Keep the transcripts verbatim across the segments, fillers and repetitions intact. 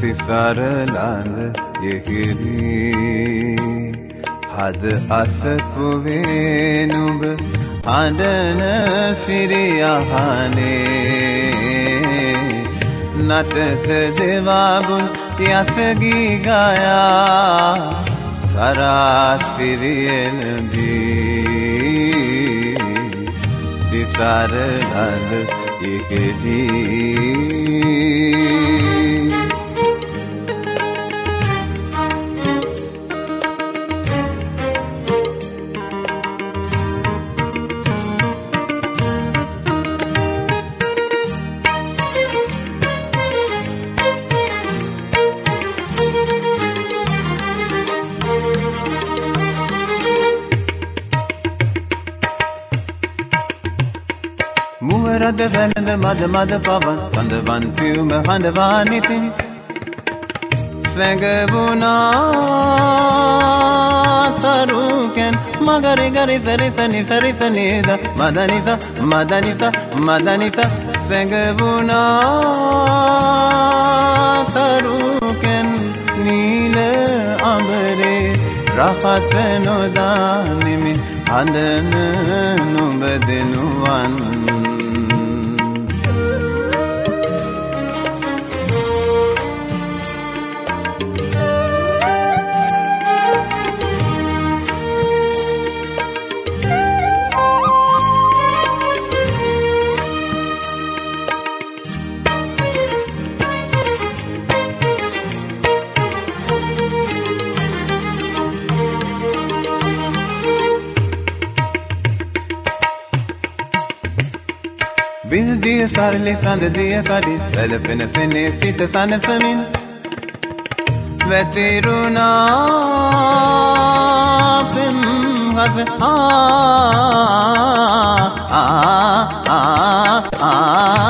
තිසරලඳ යෙහිරි හද අසපුවේ නුඹ අඬන සිරියහනේ නටත දෙවාබුන් යසගී ගයා සරාස්පිරියලදී තිසරලඳ යෙහිරි මුවරද වැළඳ මද මද පවන් සඳවන් පියුම හඬවා නිතින් සැඟවුණා තරුකෙන් මගරි ගරි සරි සනි සරි සනේද මදනිස මදනිස මදනිස සැඟවුණා තරුකෙන් නීල අඹරේ රහස නොදානිමි හඬන නුඹ දෙනුවන් විල්දිය සරලි සඳදිය කඩි වැළපෙන සෙනේ සිත සනසමින් වැතිරුණා පෙම් හස ආ ආ ආ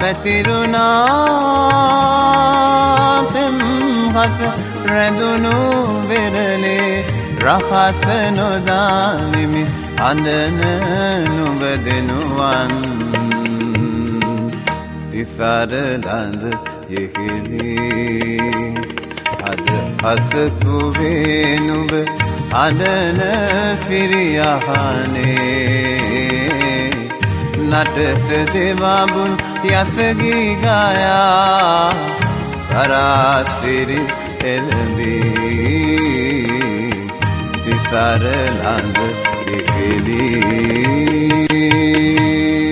වැතිරුණා පෙම් හස රැඳුණු වෙරළේ රහස නොදානිමි අඬන නුඹ දෙනුවන් තිසරලඳ යෙහිලි අද අසපුවේ නුඹ අඬන සිරියහනේ නටත දෙවාබුන් යසගී ගයා සරාස්පිරි එළඹී තිසරලඳ යෙහිලි